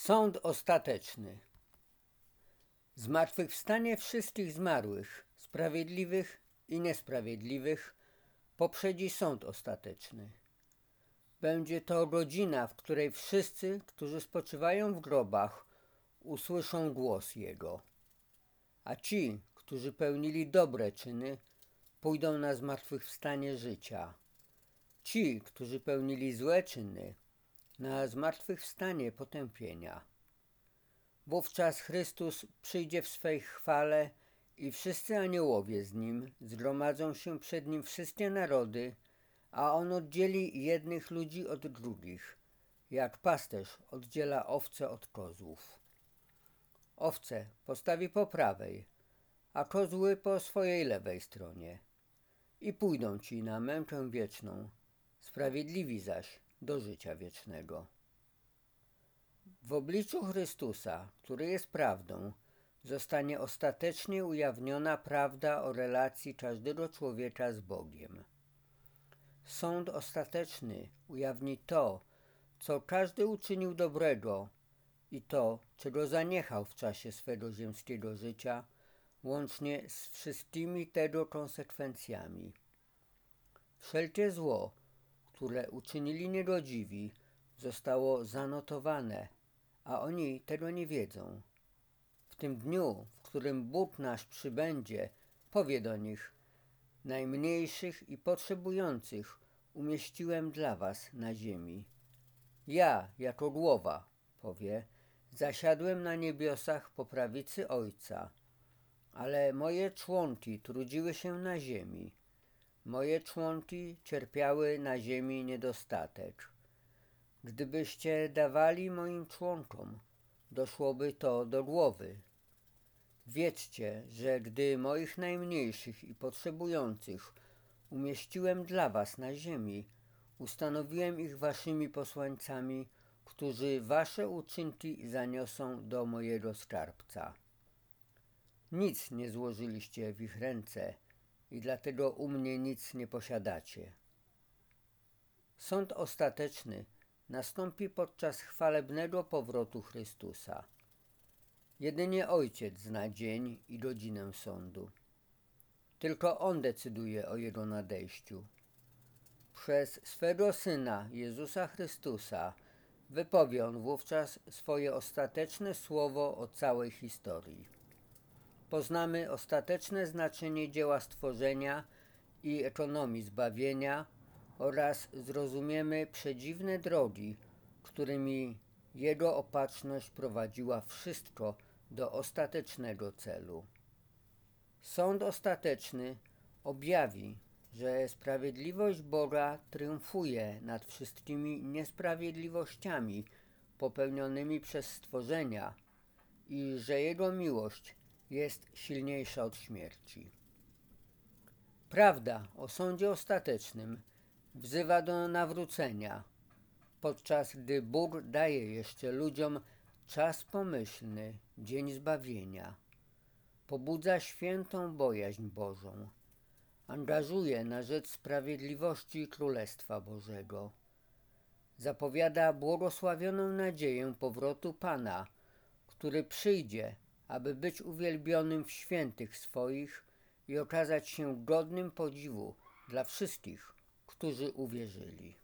Sąd ostateczny. Zmartwychwstanie wszystkich zmarłych, sprawiedliwych i niesprawiedliwych, poprzedzi sąd ostateczny. Będzie to godzina, w której wszyscy, którzy spoczywają w grobach, usłyszą głos Jego. A ci, którzy pełnili dobre czyny, pójdą na zmartwychwstanie życia. Ci, którzy pełnili złe czyny, na zmartwychwstanie potępienia. Wówczas Chrystus przyjdzie w swej chwale i wszyscy aniołowie z Nim, zgromadzą się przed Nim wszystkie narody, a On oddzieli jednych ludzi od drugich, jak pasterz oddziela owce od kozłów. Owce postawi po prawej, a kozły po swojej lewej stronie. I pójdą ci na mękę wieczną, sprawiedliwi zaś do życia wiecznego. W obliczu Chrystusa, który jest prawdą, zostanie ostatecznie ujawniona prawda o relacji każdego człowieka z Bogiem. Sąd ostateczny ujawni to, co każdy uczynił dobrego i to, czego zaniechał w czasie swego ziemskiego życia, łącznie z wszystkimi tego konsekwencjami. Wszelkie zło, które uczynili niegodziwi, zostało zanotowane, a oni tego nie wiedzą. W tym dniu, w którym Bóg nasz przybędzie, powie do nich: najmniejszych i potrzebujących umieściłem dla was na ziemi. Ja, jako głowa, powie, zasiadłem na niebiosach po prawicy Ojca, ale moje członki trudziły się na ziemi. Moje członki cierpiały na ziemi niedostatek. Gdybyście dawali moim członkom, doszłoby to do głowy. Wiedzcie, że gdy moich najmniejszych i potrzebujących umieściłem dla was na ziemi, ustanowiłem ich waszymi posłańcami, którzy wasze uczynki zaniosą do mojego skarbca. Nic nie złożyliście w ich ręce i dlatego u mnie nic nie posiadacie. Sąd ostateczny nastąpi podczas chwalebnego powrotu Chrystusa. Jedynie Ojciec zna dzień i godzinę sądu. Tylko On decyduje o Jego nadejściu. Przez swego Syna, Jezusa Chrystusa, wypowie On wówczas swoje ostateczne słowo o całej historii. Poznamy ostateczne znaczenie dzieła stworzenia i ekonomii zbawienia oraz zrozumiemy przedziwne drogi, którymi Jego opatrzność prowadziła wszystko do ostatecznego celu. Sąd ostateczny objawi, że sprawiedliwość Boga triumfuje nad wszystkimi niesprawiedliwościami popełnionymi przez stworzenia i że Jego miłość jest silniejsza od śmierci. Prawda o sądzie ostatecznym wzywa do nawrócenia, podczas gdy Bóg daje jeszcze ludziom czas pomyślny, dzień zbawienia. Pobudza świętą bojaźń Bożą. Angażuje na rzecz sprawiedliwości Królestwa Bożego. Zapowiada błogosławioną nadzieję powrotu Pana, który przyjdzie, aby być uwielbionym w świętych swoich i okazać się godnym podziwu dla wszystkich, którzy uwierzyli.